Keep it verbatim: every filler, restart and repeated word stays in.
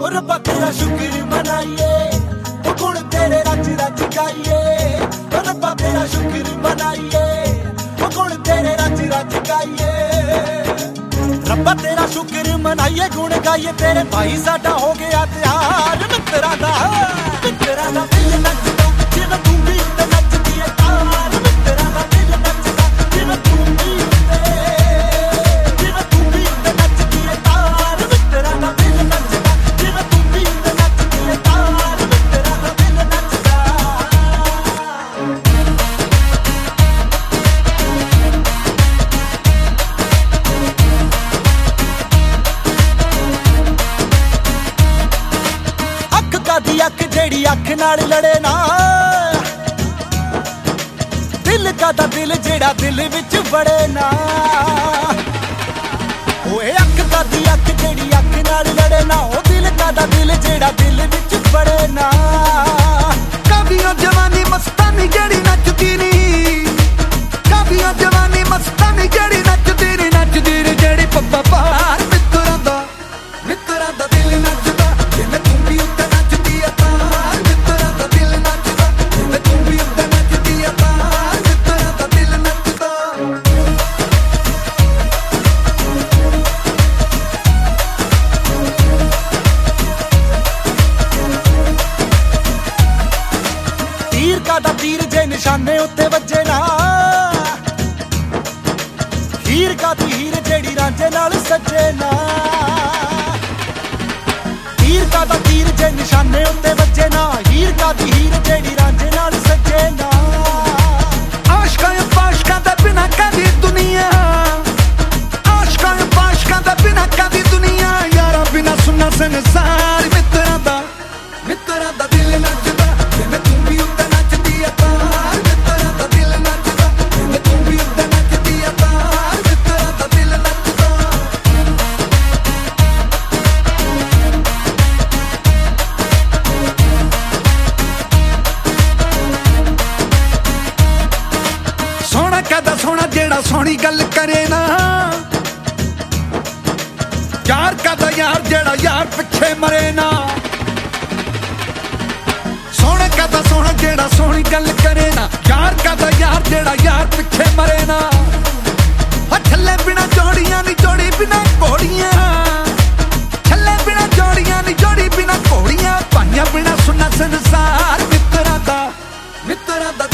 रब्बा तेरा शुक्र मनाइए, ओ गुण तेरे रच रच गाइए। ओ रब्बा तेरा शुक्र मनाइए, ओ गुण तेरे रच रच गाइए। रब्बा तेरा शुक्र मनाइए, गुण गाइए। तेरे भाई साडा हो गया त्यार, मित्रा दा मित्रा दा दिल नचदा जिवें तू भी ते नचदी ऐ तार। मित्रा दा दिल नचदा जिवें तू भी ते जिवें तू भी ते नचदी ऐ तार। मित्रा दा दिल नचदा जिवें तू भी ते नचदी ऐ तार। मित्रा दा दिल नचदा। अख कादी अख जेड़ी अख नाल लड़े ना, दिल कादा दिल जेड़ा दिल विच वड़े ना। ओए अख कादी अख जेड़ी अख नाल लड़े ना, ओ दिल कादा दिल जेड़ा दिल विच वड़े ना। कादियां जवानी मस्तानी जेड़ी नचदी नी, कादियां जवानी मस्तानी जेड़ी नचदी नी, नचदी नी जेड़ी पप्पा पार। मित्रा दा मित्रा दा दिल नचदा जिवें तू भी उत्ते नचदी ऐ तार। मित्रा दा दिल नचदा जिवें तू भी उत्ते नचदी ऐ तार। मित्रा दा दिल नचदा। तीर कादा तीर जे निशाने उत्ते वजे ना, हीर कादी हीर जेड़ी रांझे नाल सजे ना। तीर कादा तीर जे निशाने उत्ते वजे ना, हीर कादी हीर जेड़ी रांझे नाल सजे ना। आशकां पाशकां दे बिना कदी दुनिया, आशकां पाशकां दे बिना कदी दुनिया। यारा बिना सुनना संसार। मित्रा दा मित्रा दा दिल नचदा जिवें तू भी उत्ते नचदी ऐ तार। मित्रा दा दिल नचदा जिवें तू भी उत्ते नचदी ऐ तार। मित्रा दा दिल नचदा। सोहना कदा सोहना जेड़ा सोहनी गल करे ना, यार कदा यार जेड़ा यार पिछे मरे ना। सोहना कदा सोहना जेड़ा सोहनी गल करे ना, यार कदा यार जेड़ा यार पिछे मरे ना। छल्ले बिना जोड़ियां नी जोड़ी बिना घोड़ियां, छल्ले बिना जोड़ियां नी जोड़ी बिना घोड़ियां। पाइयां बिना सुनना संसार। मित्रा दा मित्रा दा